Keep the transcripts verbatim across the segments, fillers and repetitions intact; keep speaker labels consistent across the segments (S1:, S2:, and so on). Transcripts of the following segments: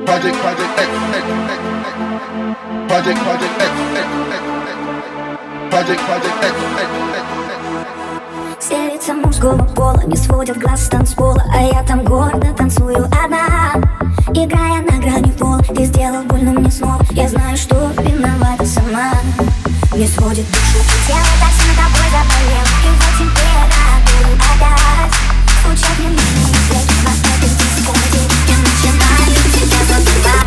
S1: Project, Project X, X, X, X. Project, Project X, X, X, X. Project, Project X, X, X, X.
S2: Все лица мужского пола не сводят глаз с танцпола, а я там гордо танцую одна, играя на грани пола. Ты сделал больно мне снова, я знаю, что виновата сама. Не сводит душу тело, дальше над тобой заболел. И вот температуру опять звучат ненужные треки. На этой дискотеке я начинаю тебя забывать.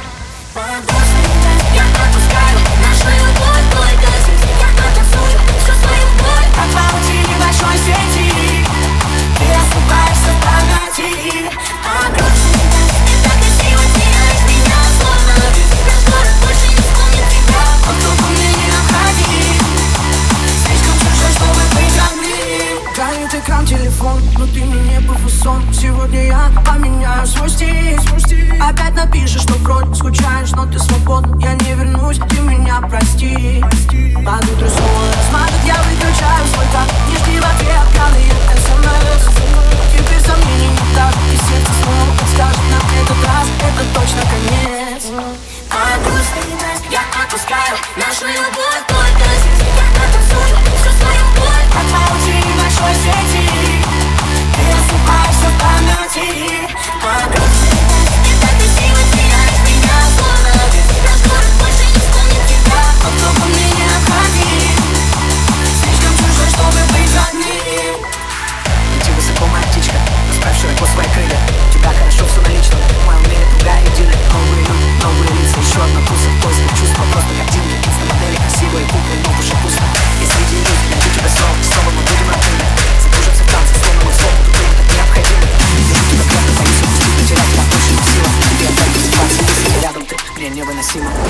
S3: Я отпускаю нашу любовь, твой газик. Я оттанцую всю свою боль. Как в паути небольшой сети ты рассыпаешься в памяти. Огромный ты так красиво теряешь меня, словно весь наш город больше не вспомнит тебя. Он только мне не обходи, слишком чужой, чтобы быть одним.
S4: Горит экран телефон, внутри мне по фасон. Сегодня я поменяю свой стиль. Опять напишешь, что вроде скучаешь, но ты свободна. Я не вернусь, ты меня прости. Под утро снова размажет, я выключаю свой так. Не жди в ответ пьяные смс. Теперь сомнений не так, и сердце снова подскажет. На этот раз это точно конец.
S3: А грустный нас я отпускаю нашу любовь, твой газик. Я оттанцую всю свою боль.
S4: Как в паути небольшой сети ты рассыпаешься в памяти.
S3: А грустный нас ты так красиво теряешь меня, словно весь наш город больше не вспомнит тебя.
S4: Он только мне не обходи, слишком чужой, чтобы быть одним.
S5: Лети высоко, моя птичка, расправь широко свои крылья. У тебя хорошо все налично, в моем мире другая единая. Новые люди, новые лица, еще одна туса. В поисках чувства, просто как Димы. Инстамодели красивые куклы, но уже пусто. И среди иллюзий найду тебя снова, снова мы будем родными. Закружимся в танце, словно мы в слово, тут время так необходимо. Держу тебя крепко, боюсь упустить, потерять тебя больше не в силах. Тебе отдать ситуации, если рядом ты, мне невыносимо.